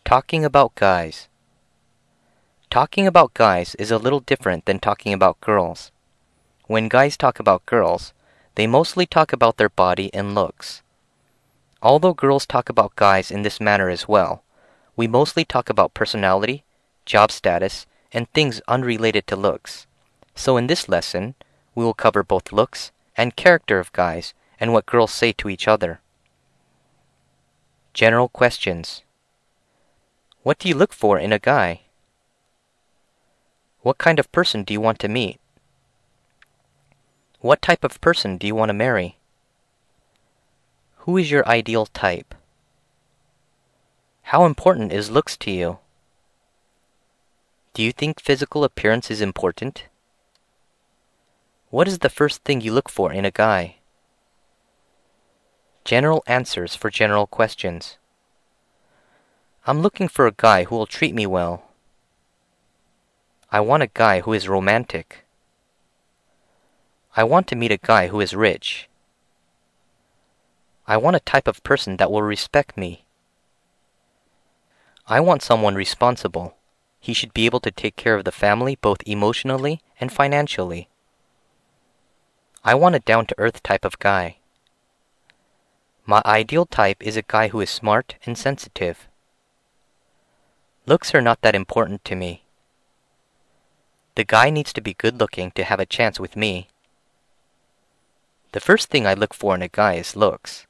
Talking about guys. Talking about guys is a little different than talking about girls. When guys talk about girls, they mostly talk about their body and looks. Although girls talk about guys in this manner as well, we mostly talk about personality, job status, and things unrelated to looks. So in this lesson, we will cover both looks and character of guys and what girls say to each other. General questions. What do you look for in a guy? What kind of person do you want to meet? What type of person do you want to marry? Who is your ideal type? How important is looks to you? Do you think physical appearance is important? What is the first thing you look for in a guy? General answers for general questions. I'm looking for a guy who will treat me well. I want a guy who is romantic. I want to meet a guy who is rich. I want a type of person that will respect me. I want someone responsible. He should be able to take care of the family both emotionally and financially. I want a down-to-earth type of guy. My ideal type is a guy who is smart and sensitive. Looks are not that important to me. The guy needs to be good-looking to have a chance with me. The first thing I look for in a guy is looks.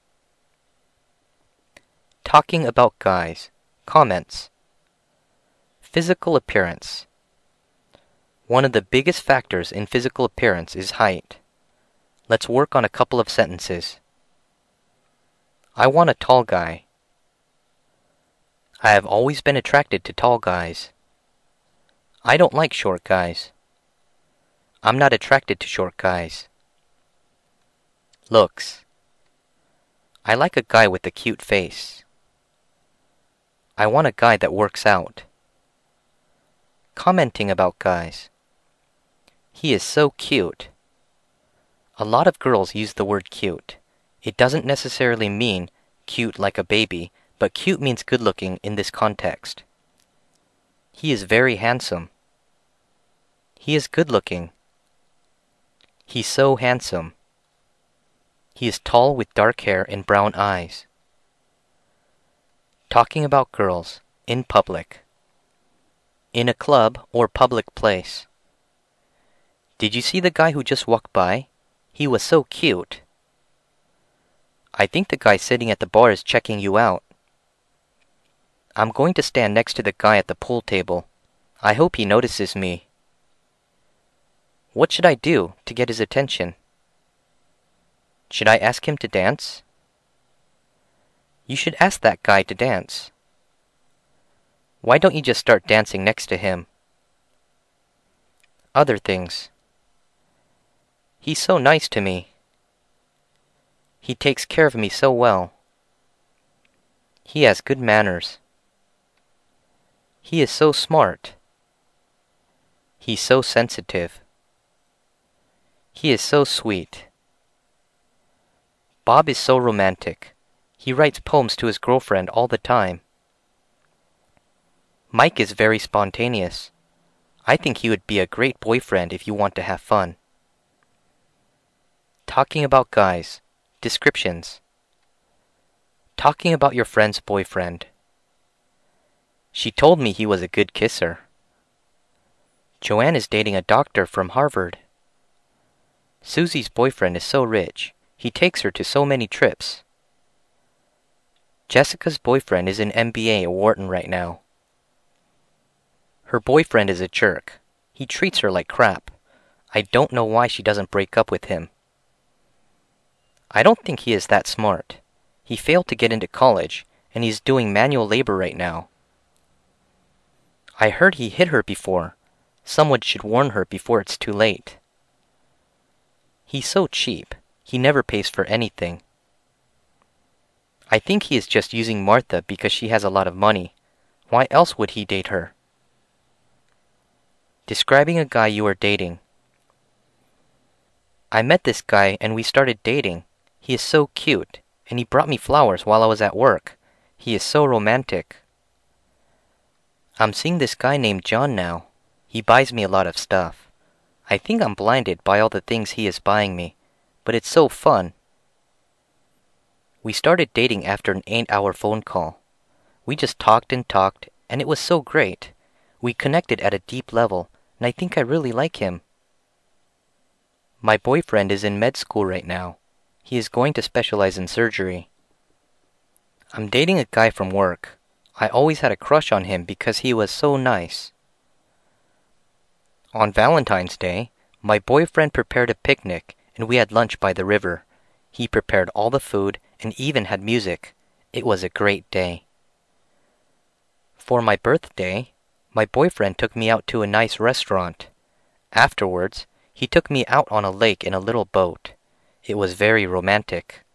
Talking about guys. Comments. Physical appearance. One of the biggest factors in physical appearance is height. Let's work on a couple of sentences. I want a tall guy. I have always been attracted to tall guys. I don't like short guys. I'm not attracted to short guys. Looks. I like a guy with a cute face. I want a guy that works out. Commenting about guys. He is so cute. A lot of girls use the word cute. It doesn't necessarily mean cute like a baby, but cute means good looking in this context. He is very handsome. He is good looking. He's so handsome. He is tall with dark hair and brown eyes. Talking about girls in public. In a club or public place. Did you see the guy who just walked by? He was so cute. I think the guy sitting at the bar is checking you out. I'm going to stand next to the guy at the pool table. I hope he notices me. What should I do to get his attention? Should I ask him to dance? You should ask that guy to dance. Why don't you just start dancing next to him? Other things. He's so nice to me. He takes care of me so well. He has good manners. He is so smart. He's so sensitive. He is so sweet. Bob is so romantic. He writes poems to his girlfriend all the time. Mike is very spontaneous. I think he would be a great boyfriend if you want to have fun. Talking about guys. Descriptions. Talking about your friend's boyfriend. She told me he was a good kisser. Joanne is dating a doctor from Harvard. Susie's boyfriend is so rich. He takes her to so many trips. Jessica's boyfriend is an MBA at Wharton right now. Her boyfriend is a jerk. He treats her like crap. I don't know why she doesn't break up with him. I don't think he is that smart. He failed to get into college, and he's doing manual labor right now. I heard he hit her before. Someone should warn her before it's too late. He's so cheap. He never pays for anything. I think he is just using Martha because she has a lot of money. Why else would he date her? Describing a guy you are dating. I met this guy and we started dating. He is so cute, and he brought me flowers while I was at work. He is so romantic. I'm seeing this guy named John now. He buys me a lot of stuff. I think I'm blinded by all the things he is buying me, but it's so fun. We started dating after an 8-hour phone call. We just talked, and it was so great. We connected at a deep level, and I think I really like him. My boyfriend is in med school right now. He is going to specialize in surgery. I'm dating a guy from work. I always had a crush on him because he was so nice. On Valentine's Day, my boyfriend prepared a picnic and we had lunch by the river. He prepared all the food and even had music. It was a great day. For my birthday, my boyfriend took me out to a nice restaurant. Afterwards, he took me out on a lake in a little boat. It was very romantic.